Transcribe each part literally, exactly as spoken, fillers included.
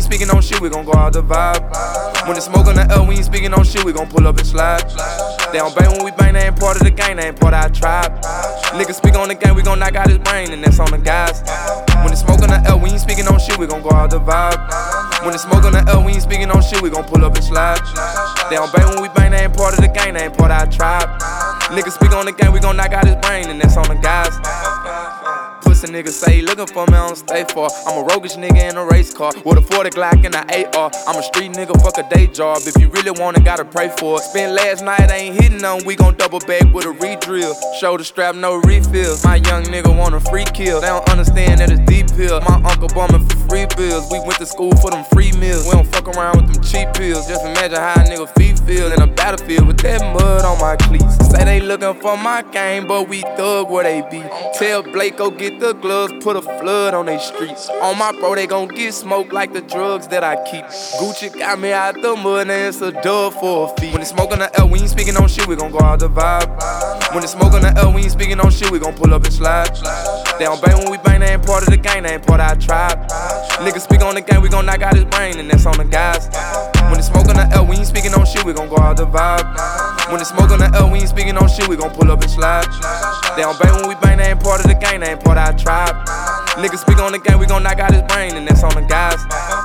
ain't speaking on shit, we gon' go out the vibe. When the smoke on the L, we ain't speaking on shit, we gon' pull up and slide. They don't bang when we bang, they ain't part of the gang, they ain't part of our tribe. Niggas speak on the gang, we gon' knock out his brain, and that's on the guys. When the smoke on the L, we ain't speaking on shit, we gon' go out the vibe. When the smoke on the L, we ain't speaking on shit, we gon' pull up and slide. They don't bang when we bang, they ain't part of the gang, they ain't part of our tribe. Niggas speak on the gang, we gon' knock out his brain, and that's on the guys. Pussy niggas say he looking for me, I don't stay far. I'm a roguish nigga in a race car with a forty Glock and an A R. I'm a street nigga, fuck a day job. If you really want it, gotta pray for it. Spent last night, I ain't hitting on. We gon' double back with a re-drill. Shoulder strap, no refills. My young nigga want a free kill. They don't understand that it's deep pill. My uncle bumming for free bills. We went to school for them free meals. We don't fuck around with them cheap pills. Just imagine how a nigga feet feel in a battlefield with that mud on my cleats. Say they looking for my game, but we thug where they be. Tell Blake go get the gloves, put a flood on they streets. On my bro, they gon' get smoked like the drugs that I keep. Gucci got me out the mud, and it's a dub for a fee. When the smoke on the L, we ain't speaking on shit, we gon' go out the vibe. When the smoke on the L, we ain't speaking on shit, we gon' pull up and slide. They don't bang when we bang, they ain't part of the gang, they ain't part of our tribe. Niggas speak on the gang, we gon' knock out his brain, and that's on the guys. When the smoke on the L, we ain't speaking on shit, we gon' go out the vibe. When the smoke on the L, we ain't speaking on shit, we gon' pull up and slide. They don't bang when we bang, they ain't part of the gang, they ain't part of our tribe. Niggas speak on the gang, we gon' knock out his brain, and that's on the guys.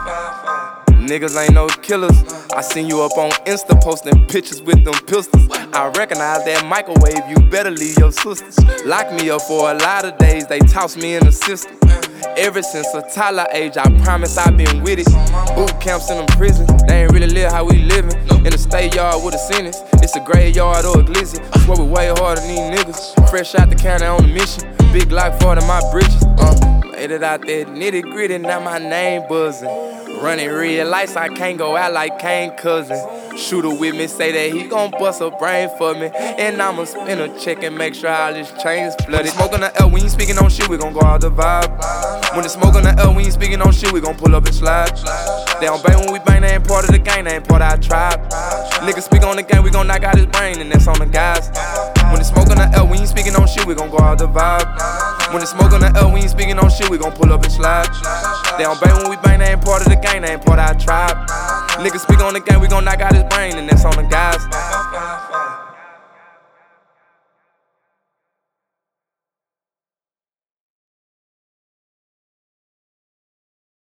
Niggas ain't no killers. I seen you up on Insta posting pictures with them pistols. I recognize that microwave, you better leave your sisters. Lock me up for a lot of days, they toss me in the system. Ever since a toddler age, I promise I've been with it. Boot camps in them prisons, they ain't really live how we living. In a state yard with a sentence, it's a graveyard or a glizzy. I swear we way harder than these niggas. Fresh out the county on a mission, big Glock for my britches. Uh, made it out there nitty gritty, now my name buzzing. Running real lights, I can't go out like Kane Cousin. Shooter with me, say that he gon' bust a brain for me. And I'ma spin a check and make sure all this chain is flooded. Smoke on the L, we ain't speaking on shit, we gon' go out the vibe. When the smoke on the L, we ain't speaking on shit, we gon' pull up and slide. They don't bang when we bang, they ain't part of the gang, they ain't part of our tribe. Niggas speak on the gang, we gon' knock out his brain, and that's on the guys. When the smoke on the L, we ain't speaking on shit, we gon' go out the vibe. When the smoke on the L, we ain't speaking on shit, we gon' pull up and slide. They don't bang when we bang, they ain't part of the gang, they ain't part of our tribe. Niggas speak on the gang, we gon' knock out his brain, and that's on the guys.